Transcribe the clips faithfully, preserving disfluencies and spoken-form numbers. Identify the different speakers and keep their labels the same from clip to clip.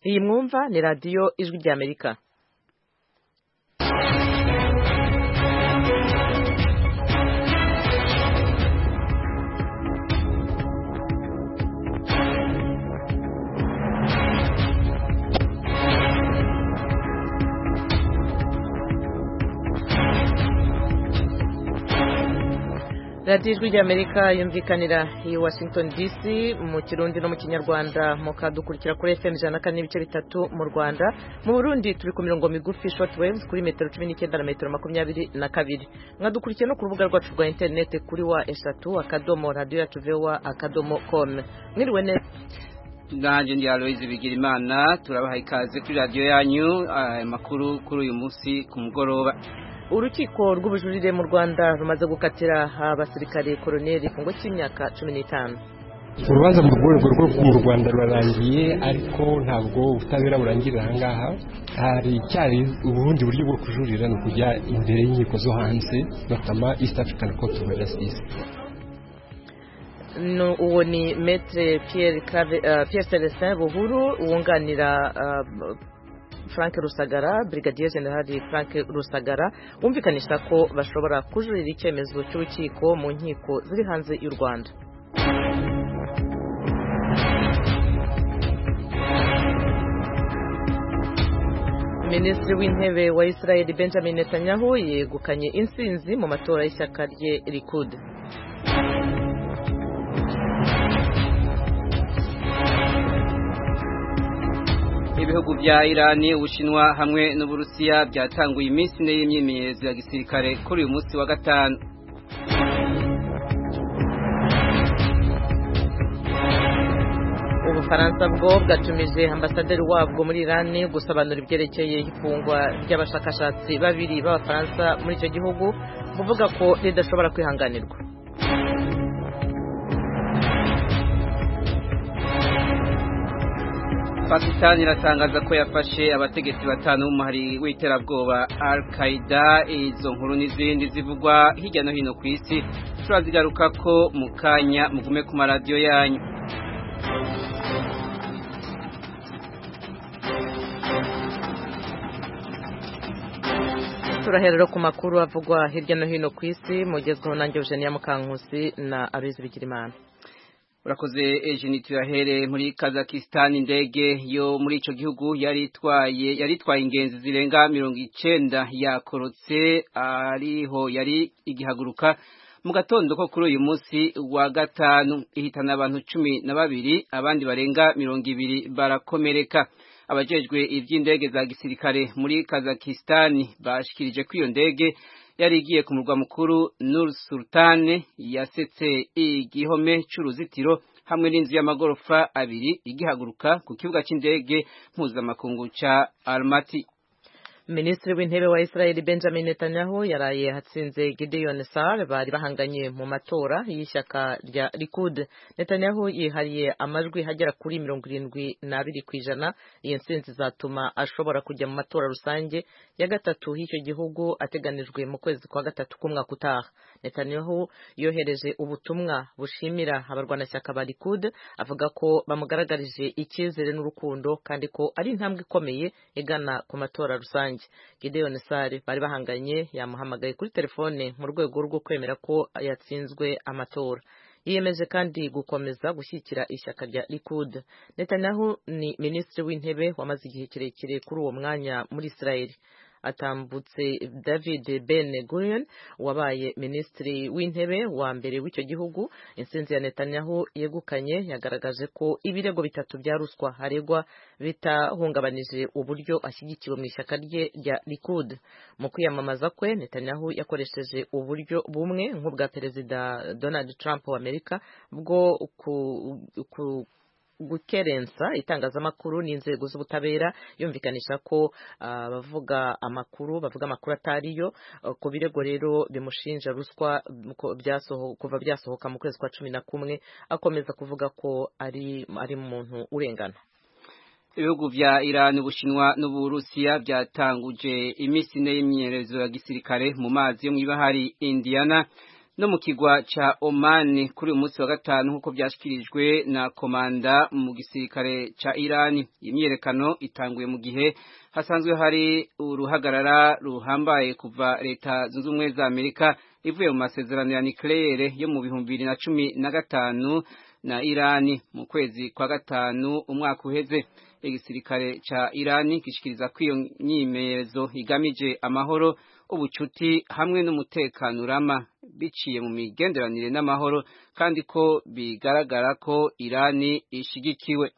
Speaker 1: Iyi mwumva ni radiyo ijwi ry'Amerika. radiyo ijwi ry'Amerika yumvikanira i Washington D C mu Kirundi no mu Kinyarwanda, mukadukurikira kuri F M ijana na kane n'ibice bitatu mu Rwanda. Mu Burundi turi ku mirongo migufi short waves kuri metero cumi n'icyenda na metero makumyabiri na kabiri. Mwadukurikiye no ku rubuga rwacu rwa internet kuri wa eshatu akadomo radio yacu voa akadomo com. Mwiriwe neza.
Speaker 2: Ndanje ndi Aloise Bigirimana, turabaha ikaze kuri radio yanyu makuru kuri uyu munsi ku mugoroba.
Speaker 1: Urukiko rw'ubujurire mu Rwanda rumaze gukatira abasirikare koloneli igifungo cy'imyaka cumi n'itanu.
Speaker 3: Urubanza mu rwego rwo mu Rwanda rurarangiye, ariko ntabwo ubutabera burangirira aha ngaha. Hari cyari ubundi buryo bwo kujurira no kujya imbere y'inkiko zo hanze, batama East African Court of Justice.
Speaker 1: No, uwo ni Maître Pierre uh, Pierre Celestin Buhuru wunganira uh, Frank Rusagara, Brigadier General Frank Rusagara, umvikanisha ko bashobora kujurira icyemezo cy'urukiko mu nkiko ziri hanze y'u Rwanda. Minisitiri w'intebe wa Israel Benjamin Netanyahu yegukanye intsinzi mu matora y'ishyaka rye Likud.
Speaker 2: Ibihugu bya Irani, Ubushinwa hamwe n'Uburusiya byatanguye iminsi ine y'imyimenyerezo ya gisirikare kuri uyu munsi wa gatanu.
Speaker 1: Ubufaransa bwo bwatumije ambasaderi wabwo muri Irani gusobanura ibyerekeye ifungwa ry'abashakashatsi babiri b'Abafaransa muri icyo gihugu, buvuga ko ridashobora kwihanganirwa.
Speaker 2: Pakistan iratangaza ko yafashe abategetsi batanu b'umuhari w'iterabwoba Al-Qaeda. Izo nkuru n'izindi zivugwa hirya no hino ku isi turazigaruka ko mu kanya, mugume ku maradiyo yanyu.
Speaker 1: Turahera ku makuru avugwa hirya no hino ku isi, mugezweho nanjye Eugenia Mukankusi na Aloise Bigirimana.
Speaker 2: Urakoze Eugenie. Turahere muri Kazakhstan. Indege yo muri ico gihugu yari itwaye yari itwaye ingenzi zirenga mirongo icenda yakorotse ariho yari igihaguruka mu gatondo ko kuri uyu munsi wa gatanu, ihitana abantu cumi na babiri, abandi barenga mirongo ibiri barakomereka. Abajejwe ivy'indege za gisirikare muri Kazakhstan bashikirije ko iyo ndege yari igiye ku murwa mukuru Nur Sultan, yasetse igihome c'uruzitiro hamwe n'inzu y'amagorofa abiri igihaguruka ku kibuga c'indege mpuzamakungu ca Almaty.
Speaker 1: Minisitiri w'intebe wa Israel Benjamin Netanyahu yaraye hatsinze Gideon Sa'ar bari bahanganye mu matora y'ishyaka rya Likud. Netanyahu yihariye amajwi hagera kuri mirongo irindwi n'abiri ku ijana. Iyi ntsinzi zatuma ashobora kujya mu matora rusange ya gatatu y'icyo gihugu ateganijwe mu kwezi kwa gatatu k'umwaka utaha. Netanyahu yohereje ubutumwa bushimira abarwanashyaka ba Likud, avuga ko bamugaragarije icyizere n'urukundo kandi ko ari intambwe ikomeye igana ku matora rusange. Gideon Sa'ar bari bahanganye yamuhamagaye kuri telefone mu rwego rwo kwemera ko yatsinzwe amatora. Yiyemeje kandi gukomeza gushyigikira ishyaka rya Likud. Netanyahu ni minisitiri w'intebe wamaze igihe kirekire kuri uwo mwanya muri Israel. Atambutse David Ben Gurion wabaye minisitiri w'intebe wa mbere w'icyo gihugu. Intsinzi ya Netanyahu yegukanye yagaragaje ko ibirego bitatu bya ruswa haregwa bitahungabanije uburyo ashyigikiwe mu ishyaka rye rya Likud. Mu kwiyamamaza kwe, Netanyahu yakoresheje uburyo bumwe nk'ubwa Perezida Donald Trump wa Amerika bwo ku, ku gukerensa itangazamakuru n'inzego z'ubutabera, yumvikanisha ko abavuga uh, amakuru bavuga amakuru atariyo uh, ku birego rero bimushinja ruswa kuva byasohoka mu kwezi kwa cumi na kumwe. Akomeza kuvuga ko ari ari umuntu urengana.
Speaker 2: Ibihugu vya Iran, Ubushinwa n'Uburusiya byatanguje iminsi ine y'imyimenyerezo ya gisirikare mu mazi yo mw'ibahari Indiana no mu kigwa ca Oman kuri uyu munsi wa gatanu nk'uko byashyikirijwe na komanda mu gisirikare ca Iran. Imyiyerekano itanguye mu gihe hasanzwe hari uruhagarara ruhambaye kuva leta zunze ubumwe za Amerika ivuye mu masezerano ya nucleaire yo mu bihumbi bibiri na cumi na gatanu na Iran mu kwezi kwa gatanu umwaka uheze. Igisirikare ca Iran gishikiriza ko iyo myimenyerezo igamije amahoro, ubucuti hamwe n'umutekano urama biciye mu migenderanire n'amahoro, kandi ko bigaragara ko Iran ishigikiwe.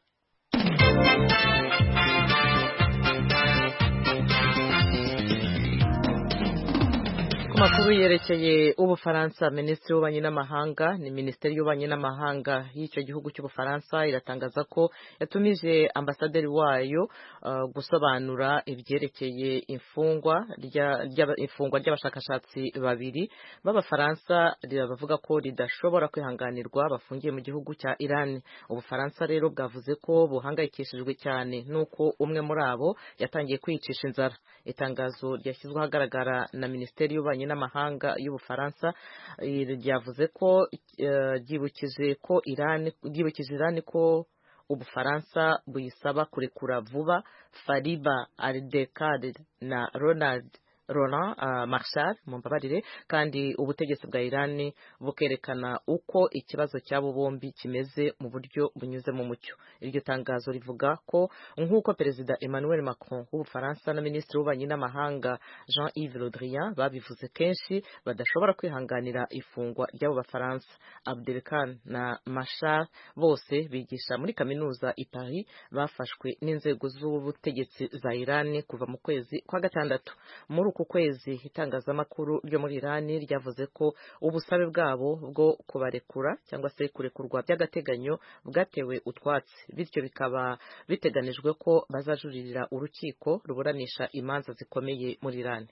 Speaker 1: Makuru yerekeye ubufaransa, Minisitiri w'ububanyi n'amahanga ni Minisiteri y'ububanyi n'amahanga y'icyo gihugu cy'ubufaransa iratangaza ko yatumije ambasaderi wayo uh, gusobanura ibyerekeye imfungwa ifungwa ry'abashakashatsi babiri b'abafaransa bavuga ko ridashobora kwihanganirwa bafungiye mu gihugu cya Iran. Ubufaransa rero bwavuze ko buhangayikishijwe cyane nuko umwe muri abo yatangiye kwicisha inzara. Itangazo ryashyizwe ahagaragara na Minisiteri y'ububanyi n'amahanga y'ubufaransa ryavuze ko ryibukije ko Iran ryibukije Iran ko ubufaransa buyisaba kurekura vuba Fariba Al-Dekad na Ronald Roland uh, Marshal mumbabarire, kandi ubutegetsi bwa Iran bukerekana uko ikibazo cyabo bombi kimeze mu buryo bunyuze mu mucyo. Iryo tangazo rivuga ko nk'uko Perezida Emmanuel Macron w'ubufaransa na Minisitiri w'ububanyi n'amahanga Jean-Yves Le Drian babivuze kenshi badashobora kwihanganira ifungwa ry'abo bafaransa. Abdelkan na Marshal bose bigisha muri kaminuza i Paris bafashwe n'inzego z'ubutegetsi za Iran kuva mu kwezi kwa gatandatu. Muri uku kwezi itangazamakuru ryo muri Iran ryavuze ko ubusabe bwabo bwo kubarekura cyangwa se kurekurwa by'agateganyo bwatewe utwatsi, bityo bikaba biteganijwe ko bazajuririra urukiko ruburanisha imanza zikomeye muri Iran.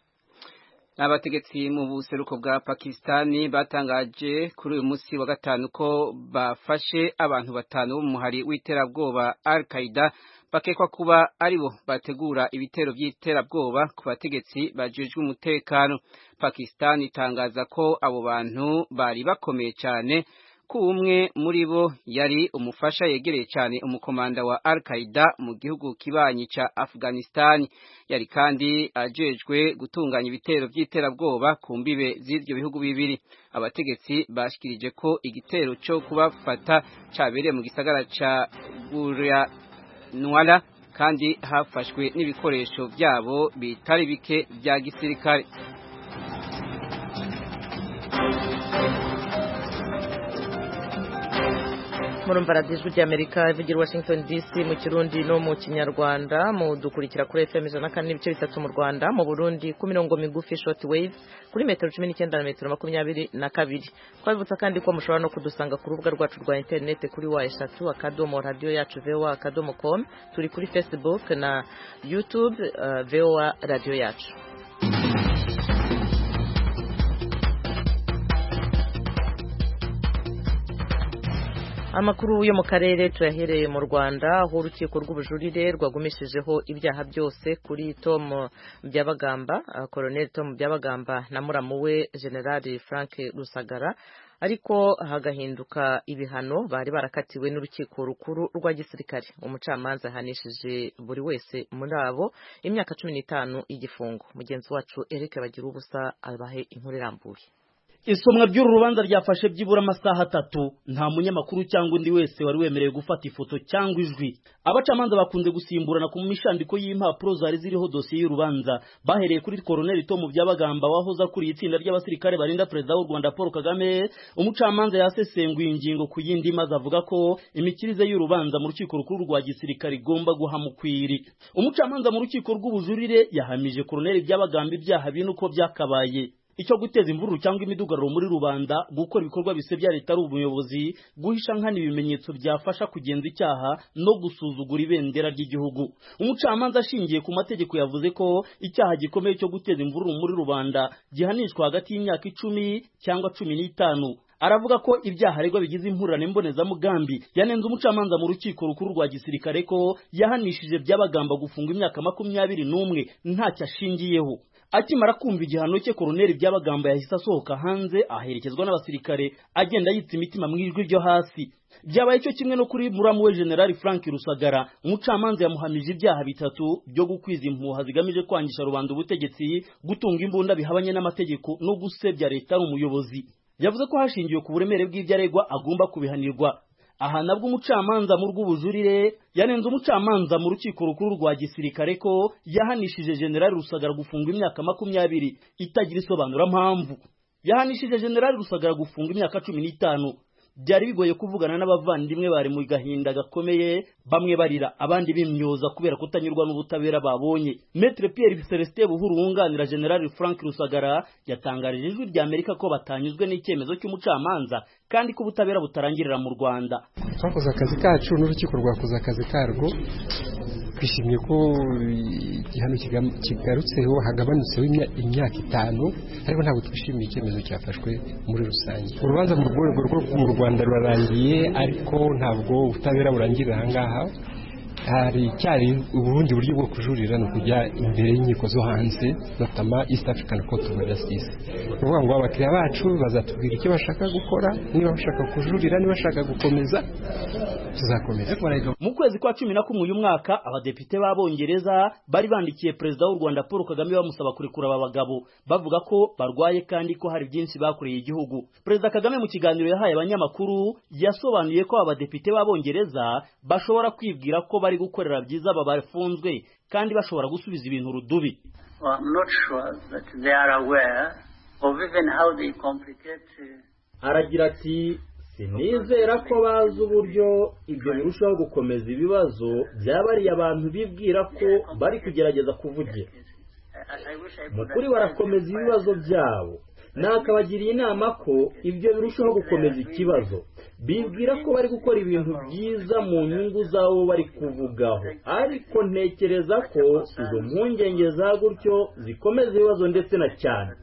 Speaker 2: Abategetsi mu buseruko bwa Pakistani batangaje kuri uyu munsi wa gatanu ko bafashe abantu batanu bo mu muhari w'iterabwoba Al-Qaeda bakekwa kuba aribo bategura ibitero by'iterabwoba ku bategetsi bajejwe umutekano. Pakistani itangaza ko abo bantu bari bakomeye cyane, ko umwe muri bo yari umufasha yegereye cyane umukomanda wa Al-Qaeda mu gihugu kibanyi ca Afghanistan. Yari kandi ajejwe gutunganya ibitero by'iterabwoba ku mbibe z'ivyo bihugu bibiri. Abategetsi bashikirije ko igitero cyo kubafata cabereye mu gisagara ca Gurya Nwala, kandi hafashwe n'ibikoresho byabo bitari bike bya gisirikare.
Speaker 1: Murumva radiyo ry'Amerika ivugira Washington D C mu Kirundi no mu Kinyarwanda. Mu dukurikira kuri F M ijana na kane n'ibice bitatu mu Rwanda, mu Burundi ku mirongo migufi short wave kuri metero cumi n'icyenda na metero makumyabiri na kabiri. Twabibutsa kandi ko mushobora no kudusanga ku rubuga rwacu rwa internet kuri wa eshatu akadomo radio yacu voa akadomo com. Turi kuri Facebook na YouTube uh, voa radio yacu. Amakuru yo mu karere tuyahereye mu Rwanda, aho urukiko rw'ubujurire rwagumishijeho ibyaha byose kuri Tom Byabagamba, Colonel Tom Byabagamba na muramu we General Frank Rusagara, ariko hagahinduka ibihano bari barakatiwe n'urukiko rukuru rwa gisirikare. Umucamanza ahanishije buri wese muri abo imyaka cumi n'itanu igifungo. Mugenzi wacu Eric Bagira ubusa abahe inkuru irambuye.
Speaker 4: Isomwa by'uru rubanza ryafashe byibura amasaha atatu. Nta munyamakuru cyangwa undi wese wari wemerewe gufata ifoto cyangwa ijwi. Abacamanza bakunze gusimburana ku mishandiko y'impapuro zari ziriho dosiye y'urubanza. Bahereye kuri Colonel Tom Byabagamba wahoza kuri itsinda ry'abasirikare barinda Perezida w'u Rwanda Paul Kagame. Umucamanza yasesenguye ingingo ku yindi maze avuga ko imikirize y'urubanza mu rukiko rukuru rwa gisirikare igomba guhamukwiri. Umucamanza mu rukiko rw'ubujurire yahamije Colonel Byabagamba ibyaha bine uko byakabaye: icyo guteza imvururu cyangwa imidugararo muri rubanda, gukora ibikorwa bise bya leta ari ubuyobozi, guhisha nkana ibimenyetso byafasha kugenza icyaha, no gusuzugura ibendera ry'igihugu. Umucamanza ashingiye ku mategeko yavuze ko icyaha gikomeye cyo guteza imvururu muri rubanda gihanishwa hagati y'imyaka icumi cyangwa cumi n'itanu. Aravuga ko ibyaha aregwa bigize impurane mbonezamugambi. Yanenze umucamanza mu rukiko rukuru rwa gisirikare ko yahanishije Byabagamba gufunga imyaka makumyabiri n'umwe ntacyo ashingiyeho. akimara kumva igihano cye Colonel Byabagamba yahise asohoka hanze aherekezwa n'abasirikare agenda yitsa imitima mu ijwi ryo hasi. Byabaye cyo kimwe no kuri muramu we General Frank Rusagara, umucamanza yamuhamije ibyaha bitatu byo gukwiza impuha zigamije kwangisha rubanda ubutegetsi, gutunga imbunda bihabanye n'amategeko no gusebya leta n'umuyobozi. Yavuze ko hashingiwe ku buremere bw'ibyaregwa agomba kubihanirwa. Aha nabwo umucamanza mu rw'ubujurire yanenze umucamanza mu rukiko rukuru rwa gisirikare ko yahanishije General Rusagara gufunga imyaka makumyabiri itagira isobanura mpamvu. Yahanishije General Rusagara gufunga imyaka cumi n'itanu. Byari bigoye kuvugana n'abavandimwe bari mu gahinda gakomeye, bamwe barira abandi bimyoza kubera kutanyurwa n'ubutabera babonye. Maître Pierre Celestin Buhuru wunganira General Frank Rusagara yatangarije ijwi rya Amerika ko batanyuzwe n'icyemezo cy'umucamanza kandi ko ubutabera butarangirira mu Rwanda.
Speaker 3: Twakoze akazi kacu n'urukiko rwakoze akazi karwo, twishimiye ko igihano kigarutseho hagabanutseho imyaka itanu, ariko ntabwo twishimiye icyemezo cyafashwe muri rusange. Urubanza mu rwego rwo mu Rwanda rurarangiye, ariko ntabwo ubutabera burangirira aha ngaha. Hari cyari ubundi buryo bwo kujurira no kujya imbere y'inkiko zo hanze, notama East African Court of Justice. Uvuga ngo abakiriya bacu bazatubwira icyo bashaka gukora, niba bashaka kujurira, niba bashaka gukomeza, tuzakomeza.
Speaker 4: Mu kwezi kwa cumi na kumwe uyu mwaka abadepite b'Abongereza bari bandikiye Perezida w'u Rwanda Paul Kagame bamusaba kurekura aba bagabo, bavuga ko barwaye kandi ko hari byinshi bakoreye igihugu. Perezida Kagame mu kiganiro yahaye abanyamakuru yasobanuye ko abadepite b'Abongereza bashobora kwibwira ko bari gukorera byiza aba bafunzwe kandi bashobora gusubiza ibintu rudubi.
Speaker 5: Well, I'm not sure that they are aware of even how they complicate.
Speaker 6: Aragira ati sinizera ko bazi uburyo ibyo birushaho gukomeza ibibazo byabariye abantu bibwira ko bari kugerageza kuvugira. Mu kuri barakomeza ibibazo byabo, nakabagiriye inama ko ibyo birushaho gukomeza ikibazo. Bibwira ko bari gukora ibintu byiza mu nyungu zabo bari kuvugaho, ariko ntekereza ko izo mpungenge za gutyo zikomeza ibibazo ndetse na cyane.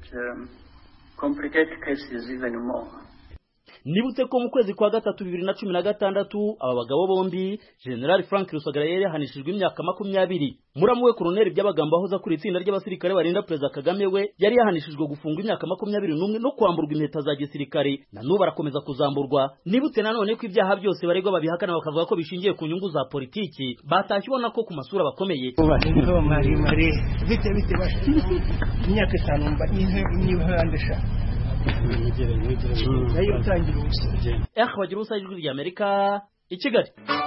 Speaker 4: Nibutse ko mu kwezi kwa gatatu bibiri na cumi na gatandatu aba bagabo bombi General Frank Rusagara yari yahanishijwe imyaka makumyabiri. Muramu we Colonel Byabagamba ahoza kuri itsinda ry'abasirikare barinda Perezida Kagame we yari yahanishijwe gufunga imyaka makumyabiri n'umwe no kwamburwa impeta za gisirikare, na n'ubu barakomeza kuzamburwa. Nibutse nanone ko ibyaha byose baregwa babihakana bakavuga ko bishingiye ku nyungu za politiki, batashye ubona ko ku masura bakomeye.
Speaker 7: Bite bite bashi imyaka itanu mba niba ndasha nayo utangira ubusije.
Speaker 4: Eh bagira ubusa ijwi rya Amerika i Kigali.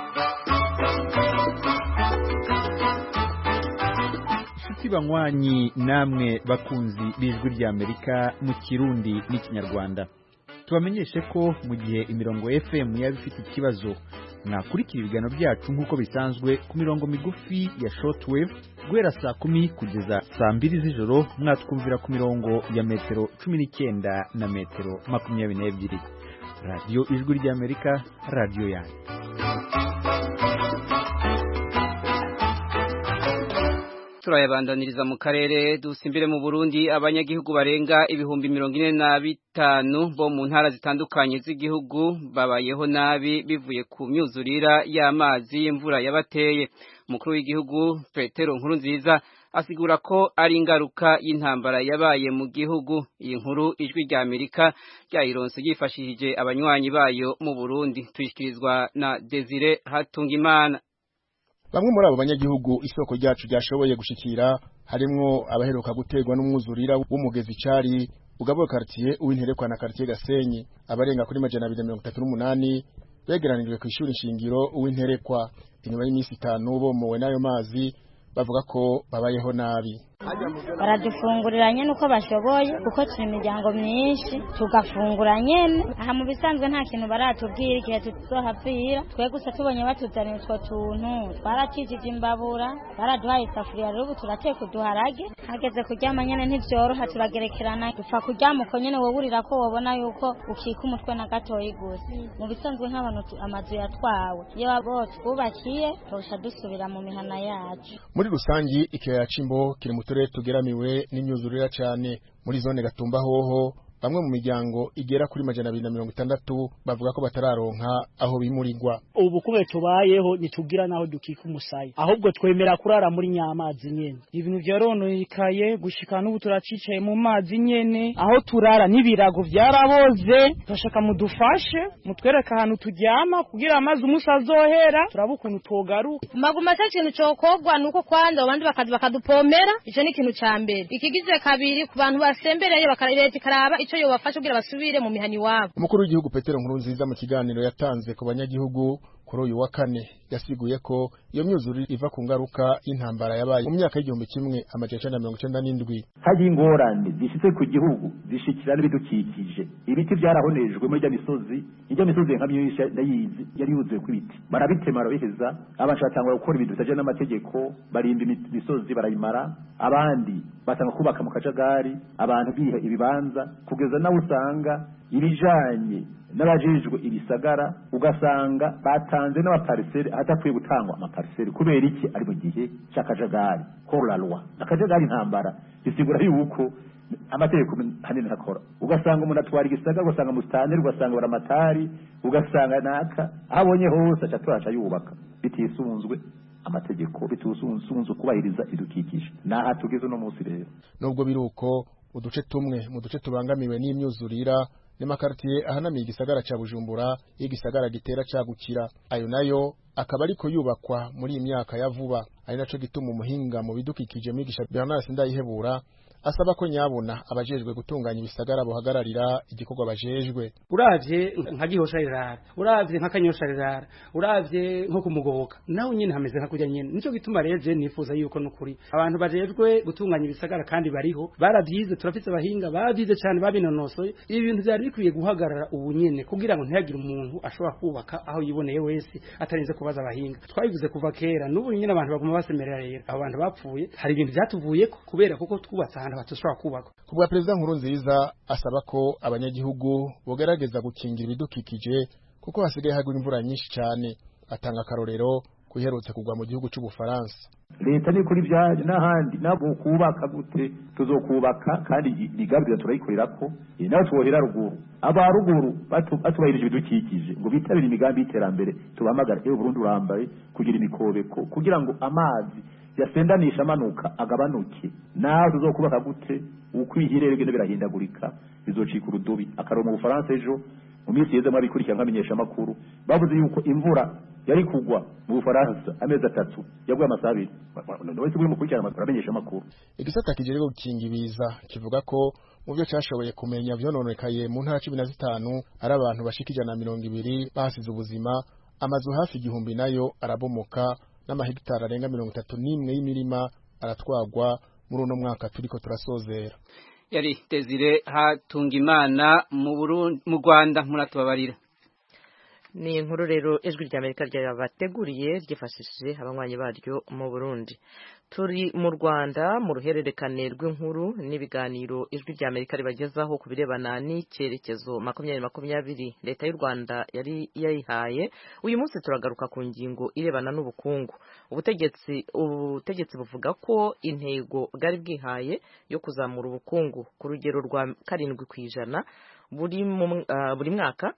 Speaker 8: Shuti banywanyi namwe bakunzi b'ijwi rya Amerika mu Kirundi n'Ikinyarwanda, tubamenyeshe ko mu gihe imirongo F M yaba ifite ikibazo mwakurikira ibiganiro byacu nk'uko bisanzwe ku mirongo migufi ya shortwave guhera saa kumi kugeza saa mbiri z'ijoro, mwatwumvira ku mirongo ya metero cumi n'icyenda na metero makumyabiri n'ebyiri. Radio Ijwi rya Amerika, radio yanyu.
Speaker 2: Turayabandaniriza mu karere dusimbire mu Burundi. Abanyagihugu barenga ibihumbi mirongo ine na bitanu bo mu ntara zitandukanye z'igihugu babayeho nabi bivuye ku myuzurira y'amazi y'imvura yabateye. Umukuru w'igihugu Petero Nkurunziza asigura ko ari ingaruka y'intambara yabaye mu gihugu. Iyi nkuru Ijwi rya Amerika ryayironse yifashishije abanywanyi bayo mu Burundi. Twishikirizwa na Desire Hatungimana.
Speaker 9: Bamwe muri abo banyagihugu isoko ryacu ryashoboye gushikira harimwo abaheruka gutegwa n'umwuzurira w'umugezi cari ugabo quartier uw'interekwa na quartier Gasenyi. Abarenga kuri majana abiri na mirongo itatu n'umunani begeranijwe ku ishuri shingiro uw'interekwa. Inyuma y'imisi itanu bomowe n'ayo mazi bavuga ko babayeho nabi.
Speaker 10: Baradufungurira nyene uko bashoboye kuko turi imiryango myinshi tugafungura nyene. Aha mu bisanzwe nta kintu baratubwira igihe tuzohavira, twe gusa tubonye batuzanira utwo tuntu twarakijije imbabura, baraduhaye isafuriya rubu turateka uduharage. Hageze kuryama nyene ntivyoroha, turagerekerana dupfa kuryama uko nyene woburira ko wabona yuko ukika umutwe na gatoyi gusa. Mu bisanzwe nk'abantu amazu yatwawe iyo abo twubakiye tosha dusubira mu mihana yacu.
Speaker 9: Muri rusangi ikiyaya Cimbo kiri mu turere tugeramiwe n'imyuzurira cyane. Muri zone Gatumba hoho bamwe mu miryango igera kuri majana abiri na mirongo itandatu bavuga ko batararonka aho bimurirwa.
Speaker 11: Ubu kubera tubayeho nitugira naho dukika umusaya, ahubwo twemera kurara muri nyamazi nyene. Ibintu vyarononekaye gushika n'ubu turacicaye mu mazi nyene, aho turara n'ibirago vyaraboze. Turashaka mudufashe mutwereka ahantu turyama kugira amazi umusazohera turaba ukuntu togaruka.
Speaker 12: Maguma cyo kintu cokogwa nuko kwanda abandi bakazi bakadupomera, ico ni ikintu ca mbere. Ikigize kabiri ku bantu basembereye bakareta karaba ico yo bafasha kugira basubire mu mihani wabo.
Speaker 9: Umukuru w'igihugu Petero Nkurunziza mu kiganiro yatanze ku banyagihugu kuri uyu wa kane yasiguye ko iyo myuzure iva ku ngaruka y'intambara yabaye mu myaka y'igihumbi kimwe amajana mirongo icenda n'indwi.
Speaker 13: Hari ingorane zishitse ku gihugu zishikira n'ibidukikije. Ibiti byarahonejwe muri ya misozi, ijya misozi nka myinshi ndayizi yari yuzuye ku biti. Barabitema barabiheza, abantu batangura gukora ibintu bitaje n'amategeko, barimba imisozi barayimara, abandi batanga kubaka mu kajagari, abantu biha ibibanza kugeza nawe usanga ibijanye n'abajejwe ibisagara ugasanga batanze n'abapariseri atakwiye gutangwa amapariseri kubera iki ari mu gihe cy'akajagari koralwa akajagari intambara bisigura yuko amategeko hanini hakora ugasanga umuntu atwara igisagara ugasanga mustaneri ugasanga baramatari ugasanga naka abonye hose aca yubaka bitisunzwe amategeko bitusunzwe kubahiriza idukikije naha tugeze no munsi rero.
Speaker 9: Nubwo biruko uduce tumwe mu duce tubangamiwe n'imyuzurira n'amakartier ahanamiye igisagara ca Bujumbura igisagara gitera cagukira, ayo nayo akaba ariko yubakwa muri imyaka ya vuba. Ari naco gituma umuhinga mu bidukikije mwigisha Bernard Sindayihebura asaba ko nyabona abajejwe gutunganya ibisagara bohagararira igikorwa bajejwe.
Speaker 14: Uravye nka Gihosha rirara, uravye nka Kanyosha rirara, uravye nko kumugoboka naho nyine hameze nka kujya nyine. Nico gituma reje nifuza yuko nukuri abantu bajejwe gutunganya ibisagara kandi bariho baravyize, turafite abahinga bavize cyane babinonosoye. Ibi bintu byari bikwiye guhagarara ubu nyene kugira ngo ntihagire umuntu ashobora kubaka aho yiboneye wese atarinze kubaza abahinga. Twabivuze kuva kera n'ubu nyine abantu baguma basemerera rero abo bantu bapfuye hari ibintu byatuvuye kubera kuko twubatse batushobora kubaka.
Speaker 9: Kubwa Perezida Nkurunziza asaba ko abanyagihugu bogerageza gukingira ibidukikije kuko hasigaye hagwa imvura nyinshi cyane. Atanga akarorero kuherutse kugwa mu gihugu cy'Ubufaransa.
Speaker 13: Leta ni kuri byaje n'ahandi nabo kubaka gute tuzokubaka kandi igabira turayikorera ko naho twohera ruguru aba ruguru batubahirije ibidukikije ngo bitabire imigambi y'iterambere tubahamagara ewe Burundi urambaye kugira imikobeko kugira ngo amazi yasendanisha amanuka agabanuke naho tuzokubaka gute ukwihirere gende birahindagurika bizocika urudubi akaro mu Bufaransa ejo mu minsi yeze mwabikurikira nkamenyesha makuru bavuze yuko imvura yari kugwa mu Bufaransa amezi atatu yagwa amasabiri wese buri mukurikira amakuru amenyesha makuru.
Speaker 9: Igisata kijere gukinga ibiza kivuga ko mu byo cyashoboye kumenya vyononekaye mu ntara cumi na zitanu ari abantu bashikije na mirongo ibiri bahasize ubuzima, amazu hafi igihumbi nayo arabomoka n'amahegitari arenga mirongo itatu n'imwe y'imirima aratwagwa muri uno mwaka turiko turasozera.
Speaker 2: Yari Desire Hatungimana mu Burundi mu Rwanda muratubabarira.
Speaker 1: Ni inkuru rero ijwi rya Amerika ryabateguriye ryifashishije abanywanyi baryo mu Burundi. Turi mu Rwanda mu ruhererekane rw'inkuru n'ibiganiro ijwi rya Amerika ribagezaho ku birebana n'icyerekezo makumyabiri makumyabiri leta y'u Rwanda yari yayihaye. Uyu munsi turagaruka ku ngingo irebana n'ubukungu. Ubutegetsi ubutegetsi buvuga ko intego bwari bwihaye yo kuzamura ubukungu ku rugero rwa karindwi kwijana buri uh, buri mwaka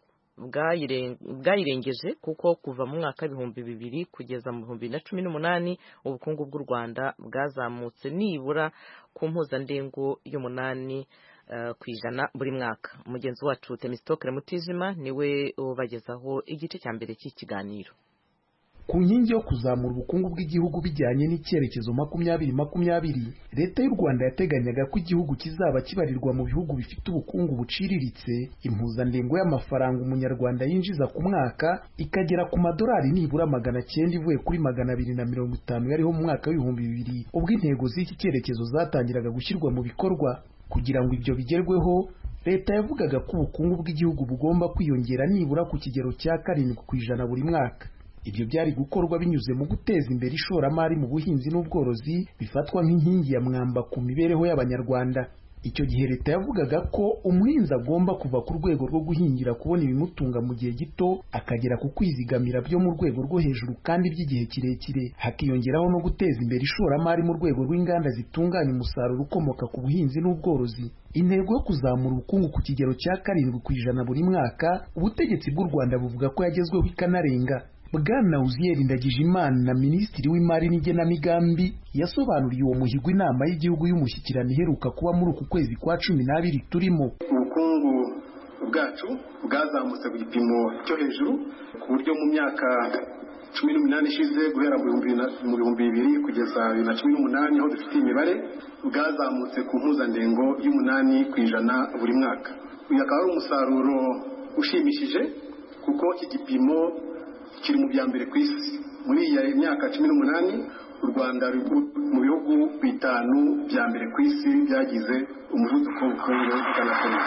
Speaker 1: bwayirengeje kuko kuva mu mwaka ibihumbi bibiri kugeza mu bihumbi na cumi n'umunani ubukungu bw'u Rwanda bwazamutse nibura ku mpuzandengo y'umunani uh, kwijana buri mwaka. Umugenzi wacu Temistokere Mutijima niwe ubagezaho igice cya mbere cy'ikiganiro.
Speaker 15: Ku nkingi yo kuzamura ubukungu bw'igihugu bijyanye n'icyerekezo makumyabiri makumyabiri leta y'u Rwanda yateganyaga ko igihugu kizaba kibarirwa mu bihugu bifite ubukungu buciriritse, impuzandengo y'amafaranga umunyarwanda yinjiza ku mwaka ikagera ku madolari nibura magana cyenda ivuye kuri magana abiri na mirongo itanu yariho mu mwaka w'ibihumbi bibiri ubwo intego z'iki cyerekezo zatangiraga gushyirwa mu bikorwa. Kugira ngo ibyo bigerweho leta yavugaga ko ubukungu bw'igihugu bugomba kwiyongera nibura ku kigero cya karindwi ku ijana buri mwaka. Ibyo byari gukorwa binyuze mu guteza imbere ishoramari mu buhinzi n'ubworozi bifatwa nk'inkingi ya mwamba ku mibereho y'abanyarwanda. icyo gihe leta yavugaga ko umuhinzi agomba kuva ku rwego rwo guhingira kubona ibimutunga mu gihe gito akagera ku kwizigamira byo mu rwego rwo hejuru kandi by'igihe kirekire, hakiyongeraho no guteza imbere ishoramari mu rwego rw'inganda zitunganya umusaruro ukomoka ku buhinzi n'ubworozi. Intego yo kuzamura ubukungu ku kigero cya karindwi ku ijana buri mwaka ubutegetsi bw'u Rwanda buvuga ko yagezweho ikanarenga. Bwana Uziyeri Ndagijimana, Minisitiri w'Imari n'Igenamigambi, yasobanuriye uwo muhigo inama y'igihugu y'umushyikirano iheruka kuba muri uku kwezi kwa cumi n'abiri turimo.
Speaker 9: Ubukungu bwacu bwazamutse ku gipimo cyo hejuru ku buryo mu myaka cumi n'umunani ishize guhera mu bihumbi bibiri kugeza bibiri na cumi n'umunani aho dufite imibare bwazamutse ku mpuzandengo y'umunani ku ijana buri mwaka. Uyu akaba ari umusaruro ushimishije kuko iki gipimo kiri mu bya mbere ku isi. Muri iyi myaka cumi n'umunani u Rwanda ruri mu bihugu bitanu bya mbere ku isi byagize umuvuduko w'ubukungu bw'anakomeye.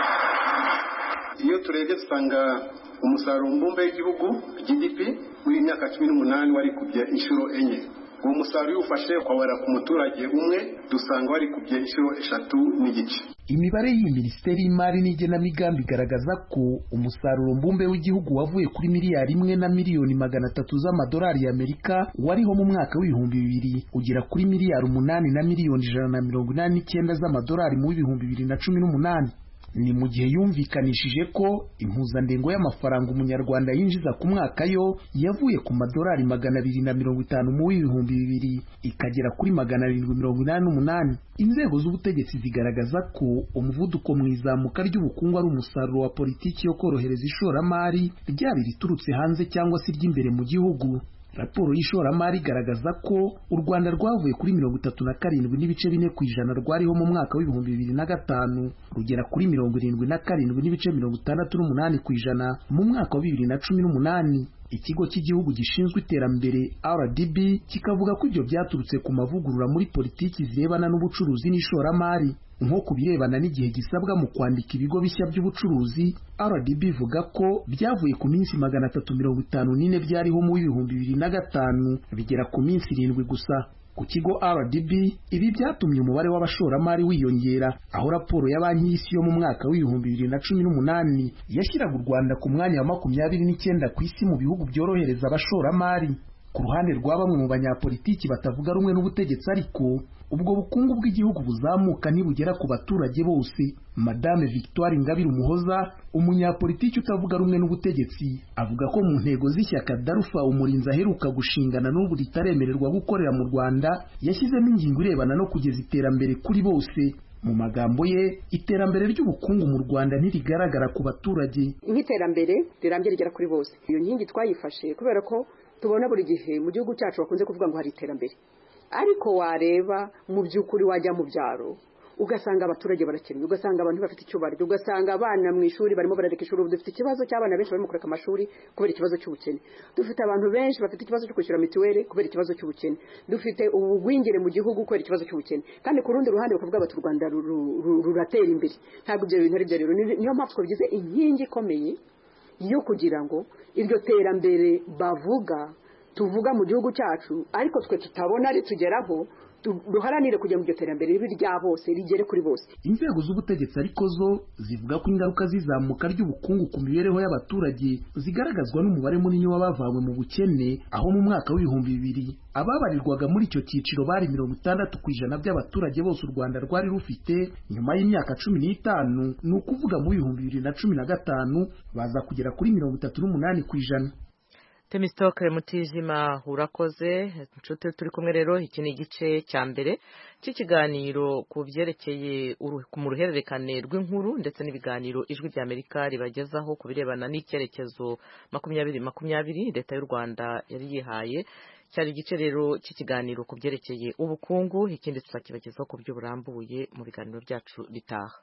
Speaker 9: Iyo turebye dusanga umusaruro mbumbe w'igihugu G D P muri myaka cumi n'umunani wari kubye inshuro enye. Uwo musaruro iyo ufashe kwabara ku muturage umwe dusanga wari kubye inshuro eshatu n'igice.
Speaker 15: Imibare y'iyi Minisiteri y'Imari n'Igenamigambi igaragaza ko umusaruro mbumbe w'igihugu wavuye kuri miliyari imwe na miliyoni magana atatu z'amadolari y'Amerika wariho mu mwaka w'ibihumbi bibiri ugera kuri miliyari umunani na miliyoni ijana na mirongo inani n'icyenda z'amadolari mu w'ibihumbi bibiri na cumi n'umunani. Ni mu gihe yumvikanishije ko impuzandengo y'amafaranga umunyarwanda yinjiza ku mwaka yo yavuye ku madolari magana abiri na mirongo itanu mu w'ibihumbi bibiri ikagera kuri magana arindwi mirongo inani n'umunani. Inzego z'ubutegetsi zigaragaza ko umuvuduko mu izamuka ry'ubukungu ari umusaruro wa politiki yo korohereza ishoramari ryaba riturutse hanze cyangwa se ry'imbere mu gihugu. Raporo y'ishoramari igaragaza ko u Rwanda rwavuye kuri mirongo itatu na karindwi n'ibice bine ku ijana rwariho mu mwaka w'ibihumbi bibiri na gatanu rugera kuri mirongo irindwi na karindwi n'ibice mirongo itandatu n'umunani ku ijana mu mwaka wa bibiri na cumi n'umunani. Ikigo cy'igihugu gishinzwe iterambere R D B kikavuga ko ibyo byaturutse ku mavugurura muri politiki zirebana n'ubucuruzi n'ishoramari. Nko ku birebana n'igihe gisabwa mu kwandika ibigo bishya by'ubucuruzi, R D B ivuga ko byavuye ku minsi magana atatu mirongo itanu n'ine byariho mu w'ibihumbi bibiri na gatanu bigera ku minsi irindwi gusa. Ku kigo R D B ibi byatumye umubare w'abashoramari wiyongera, aho raporo ya Banki y'Isi yo mu mwaka w'ibihumbi bibiri na cumi n'umunani yashyiraga u Rwanda ku mwanya wa makumyabiri n'icyenda ku isi mu bihugu byorohereza abashoramari. Ku ruhande rwa bamwe mu banyapolitiki batavuga rumwe n'ubutegetsi ariko ubwo bukungu bw'igihugu buzamuka ntibugera ku baturage bose. Madame Victoire Ingabire Umuhoza, umunyapolitiki utavuga rumwe n'ubutegetsi, avuga ko mu ntego z'ishyaka Darufa Umurinzi aheruka gushingana n'ubu ritaremererwa gukorera mu Rwanda yashyizemo ingingo irebana no kugeza iterambere kuri bose. Mu magambo ye, iterambere ry'ubukungu mu Rwanda ntirigaragara ku baturage.
Speaker 16: Nk'iterambere rirambye rigera kuri bose. Iyo nkingi twayifashe kubera ko tubona buri gihe mu gihugu cyacu bakunze kuvuga ngo hari iterambere, ariko wareba mu by'ukuri wajya mu byaro ugasanga abaturage barakennye, ugasanga abantu bafite icyo barya, ugasanga abana mu ishuri barimo barareka ishuri. Ubu dufite ikibazo cy'abana benshi barimo kureka amashuri kubera ikibazo cy'ubukene. Dufite abantu benshi bafite ikibazo cyo kwishyura mituweli kubera ikibazo cy'ubukene. Dufite ubugwingire mu gihugu kubera ikibazo cy'ubukene, kandi ku rundi ruhande bakavuga bati u Rwanda ruratera imbere. Ntabwo ibyo bintu ari byo rero. Niyo mpamvu twabigize inkingi ikomeye yo kugira ngo iryo terambere bavuga tuvuga mu gihugu cyacu ariko twe tutabona ari tugeraho, duharanire kujya mu iryo terambere ribi rya bose rigere kuri bose.
Speaker 15: Inzego z'ubutegetsi ariko zo zivuga ko ingaruka zizamuka ry'ubukungu ku mibereho y'abaturage zigaragazwa n'umubare munini w'abavanywe mu bukene, aho mu mwaka w'ibihumbi bibiri ababarirwaga muri icyo cyiciro bari mirongo itandatu ku ijana by'abaturage bose u Rwanda rwari rufite. Nyuma y'imyaka cumi n'itanu, ni ukuvuga mu bihumbi bibiri na cumi na gatanu, baza kugera kuri mirongo itatu n'umunani ku ijana.
Speaker 1: Temistoke Mutijima, urakoze. Inshuti turi kumwe rero, iki ni igice cya mbere cy'ikiganiro ku byerekeye mu ruhererekane rw'inkuru ndetse n'ibiganiro ijwi rya Amerika ribagezaho ku birebana n'icyerekezo makumyabiri makumyabiri leta y'u Rwanda yari yihaye. Cyari igice rero cy'ikiganiro ku byerekeye ubukungu, ikindi tuzakibagezaho ku buryo burambuye mu biganiro byacu bitaha.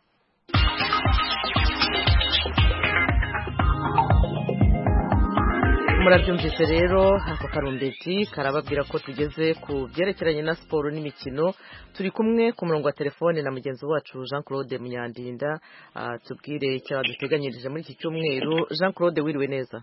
Speaker 1: Murabyumvise rero, ako karumbeti karababwira ko tugeze ku byerekeranye na siporo n'imikino. Turi kumwe ku murongo wa telefone na mugenzi wacu Jean Claude Munyandinda, uh, tubwire icyo duteganyirije muri iki cyumweru. Jean Claude, wiriwe neza?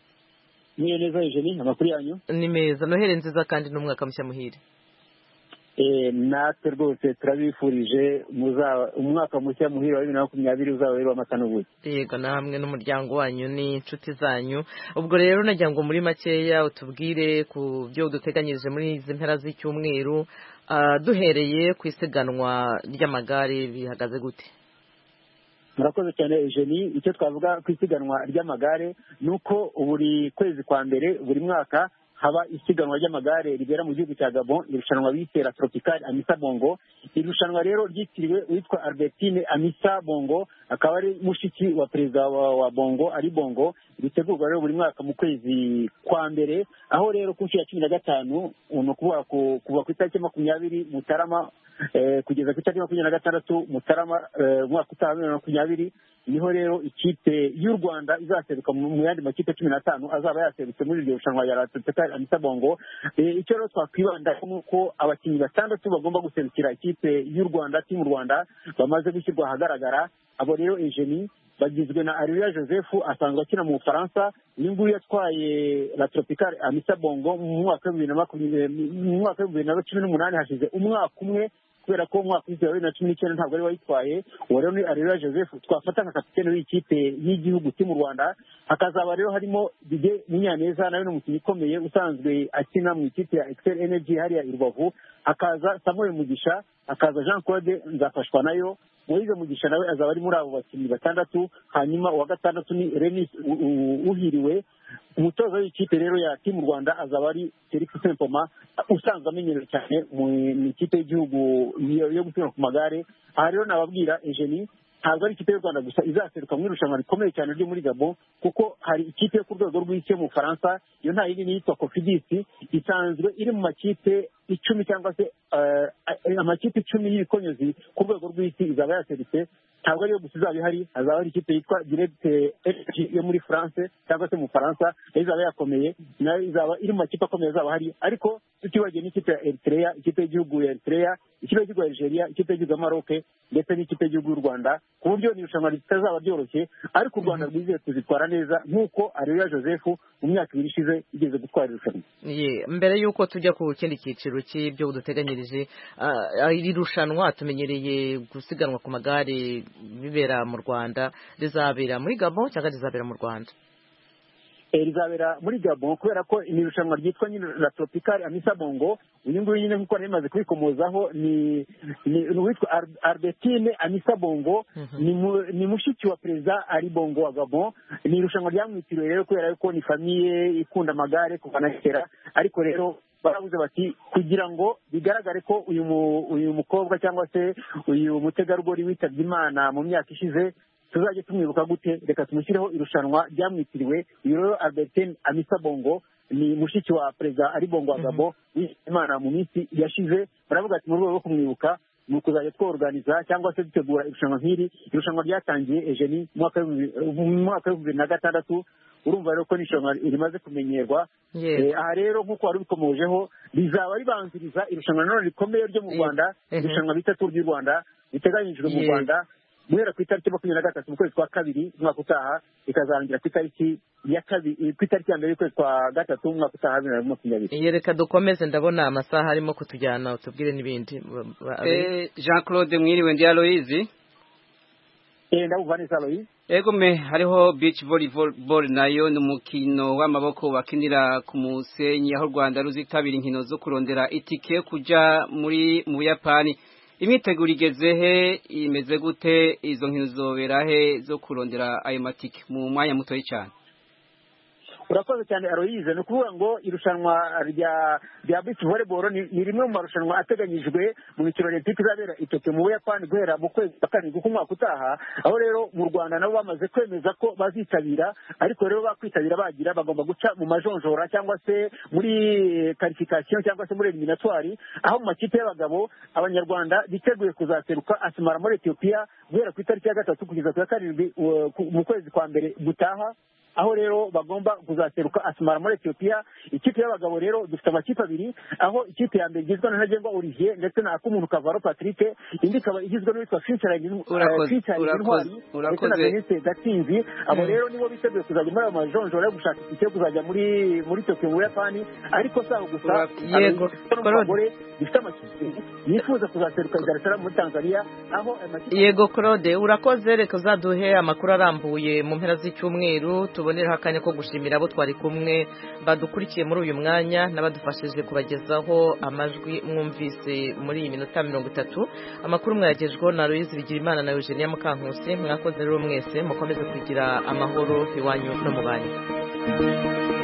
Speaker 17: Niyo neza Eugenie, amakuru yanyu?
Speaker 1: Ni meza, noheri nziza kandi n'umwaka mushya muhire.
Speaker 17: natwe rwose turabifurije umwaka mushya muhira wa bibiri na makumyabiri uzaba rero amata n'ubuki.
Speaker 1: Yego, namwe n'umuryango wanyu n'inshuti zanyu. Ubwo rero nagira ngo muri makeya utubwire ku byo duteganyirije muri izi mpera z'icyumweru, duhereye ku isiganwa ry'amagare bihagaze gute?
Speaker 17: Murakoze cyane Eugenie. Icyo twavuga ku isiganwa ry'amagare ni uko buri kwezi kwa mbere buri mwaka haba isiganwa ry'amagare rigera mu gihugu cya Gabon, irushanwa bise La Tropicale Amissa Bongo. Irushanwa rero ryitiriwe witwa Albertine Amissa Bongo, akaba ari mushiki wa perezida wa, wa Bongo ari Bongo. Ritegurwa rero buri mwaka mu kwezi kwa mbere, aho rero ku nshuro ya cumi na gatanu ni ukuvuga kuva ku itariki makumyabiri Mutarama eh, kugeza ku itariki makumyabiri na gatandatu Mutarama eh, umwaka utaha bibiri na makumyabiri, niho rero ikipe y'u Rwanda izaseruka mu yandi makipe cumi n'atanu azaba yaserutse muri iryo rushanwa ya La Tropicale Amissa Bongo. Icyo rero twakwibanda ni uko abakinnyi batandatu bagomba guserukira ikipe y'u Rwanda, timu Rwanda, bamaze gushyirwa ahagaragara. Abo rero Eugenie bagizwe na Areruya Joseph, asanzwe akina mu Bufaransa. Uyu nguyu yatwaye La Tropicale Amissa Bongo mu mwaka wa bibiri na cumi n'umunani, hashize umwaka umwe kubera ko umwaka wa bibiri na cumi n'icyenda ntabwo ari wayitwaye. Uwo rero ni Areruya Joseph twafata nka kapitene w'ikipe y'igihugu timu Rwanda. Hakazaba rero harimo Didier Munyaneza, nawe ni umukinnyi ukomeye usanzwe akina mu ikipe ya Excel Energy hariya i Rubavu. Hakaza Samuel Mugisha, hakaza Jean Claude Nzafashwa nayo. Moise Mugisha nawe azaba ari muri abo bakinnyi batandatu. Hanyuma uwa gatandatu ni Renis Uhiriwe. Umutoza w'ikipe rero ya timu Rwanda azaba ari Felix Sempoma, usanzwe amenyerewe cyane mu ikipe y'igihugu yo gusiganwa ku magare. Aha rero nababwira Eugenie, ntabwo ari ikipe y'u Rwanda gusa izaseruka mu irushanwa rikomeye cyane ryo muri Gabon, kuko hari ikipe yo ku rwego rw'isi yo mu Faransa, iyo nta yindi yitwa Cofidis, isanzwe iri mu makipe icumi cyangwa se amakipe icumi y'ibikonyozi ku rwego rw'isi izaba yaserutse. Ntabwo ariyo gusa izaba ihari, hazaba hari ikipe yitwa Direct Energy yo muri France cyangwa se mu Faransa, nayo izaba yakomeye, nayo izaba iri mu makipe akomeye azaba hari. Ariko tutibagiwe n'ikipe ya Eritrea, ikipe y'igihugu ya Eritrea, ikipe y'igihugu ya Algeria, ikipe y'igihugu ya Maroc ndetse n'ikipe y'igihugu y'u Rwanda, ku buryo ni irushanwa ritazaba ryoroshye, ariko u Rwanda rwizeye kuzitwara neza nk'uko Areruya Joseph mu myaka ibiri ishize igeze gutwara irushanwa.
Speaker 1: Mbere y'uko tujya ku kindi cyiciro cy'ibyo duteganyirije, iri rushanwa tumenyereye gusiganwa ku magare bibera mu Rwanda, rizabera muri Gabon cyangwa rizabera mu Rwanda?
Speaker 17: Rizabera muri Gabon kubera ko ni irushanwa ryitwa nyine La Tropicale Amissa Bongo. Uyu nguyu nyine nk'uko nari maze kubikomozaho ni uwitwa Albertine Amissa Bongo, ni mushiki wa perezida ari Bongo wa Gabon. Ni irushanwa ryamwitiriwe rero kubera ko ni famiye ikunda amagare kuva na kera, ariko rero baravuze bati kugira ngo bigaragare ko uyu uyu mukobwa cyangwa se uyu mutegarugori witabye Imana mu myaka ishize tuzajya tumwibuka gute, reka tumushyireho irushanwa ryamwitiriwe. Uyu rero Albertine Amissa Bongo ni mushiki wa perezida ari Bongo wa Gabon witabye Imana mu minsi yashize. Baravuga ati mu rwego rwo kumwibuka ni ukuzajya tworganiza cyangwa se dutegura irushanwa nk'iri. Irushanwa ryatangiye Eugenie mu mwaka wa bibiri na gatandatu. Urumva rero ko n'irushanwa rimaze kumenyerwa. Aha rero nk'uko wari ubikomojeho, rizaba ribanziriza irushanwa nanone rikomeye ryo mu Rwanda, irushanwa bita Tour du Rwanda, riteganyijwe mu Rwanda guhera ku itariki makumyabiri na gatatu mu kwezi kwa kabiri umwaka utaha, ikazarangira ku itariki ya kabiri ku itariki ya mbere y'ukwezi kwa gatatu umwaka utaha bibiri na makumyabiri.
Speaker 1: Reka dukomeze, ndabona amasaha arimo kutujyana, utubwire n'ibindi.
Speaker 2: Jean Claude mwiriwe, ndi Aloyizi.
Speaker 17: Eh, ndabumva neza Aloyizi.
Speaker 2: Ego me, hariho beach volleyball nayo ni umukino w'amaboko bakinira ku musenyi, aho Rwanda ruzitabira inkino zo kurondera itike kuja muri mu Buyapani. Imyiteguro igeze he, imeze gute, izo nkino zobera he zo kurondera ayo matike mu mwanya mutoyi cyane?
Speaker 17: Urakoze cyane Aloyize. Ni ukuvuga ngo irushanwa rya rya beach volleyball ni rimwe mu marushanwa ateganyijwe mu mikino Olympique izabera i Tokyo mu Buyapani guhera mu kwezi kwa karindwi k'umwaka utaha, aho rero mu Rwanda nabo bamaze kwemeza ko bazitabira. Ariko rero bakwitabira bagira bagomba guca mu majonjora cyangwa se muri qualification cyangwa se muri eliminatoire, aho mu makipe y'abagabo Abanyarwanda biteguye kuzaseruka Asmara muri Ethiopia guhera ku itariki ya gatatu kugeza ku ya karindwi mu kwezi kwa mbere gutaha. aho rero bagomba kuzaseruka Asmara muri Ethiopia. Ikipe y'abagabo rero dufite amakipe abiri, aho ikipe ya mbere igizwe na Ntagengwa Olivier ndetse na Akumuntu Kavaro Patrick, indi ikaba igizwe n'uwitwa Fincharanye Intwari ndetse na Denise Gatsinzi. Abo rero nibo biteguye kuzajya muri ayo majonjora yo gushaka itike yo kuzajya muri muri Tokyo mu Buyapani, ariko saho gusa
Speaker 1: yego
Speaker 17: abagore bifite amakipe yifuza kuzaseruka Dar es Salaam muri Tanzania, aho
Speaker 1: yego Claude urakoze. Reka uzaduhe amakuru arambuye mu mpera z'icyumweru, tuboneraho akanya ko gushimira abo twari kumwe badukurikiye muri uyu mwanya n'abadufashije kubagezaho amajwi mwumvise muri iyi minota mirongo itatu. Amakuru mwayagejweho na Aloyizi Bigirimana na Eugenia Mukankusi. Mwakoze rero mwese, mukomeze kugira amahoro iwanyu no mu banyu.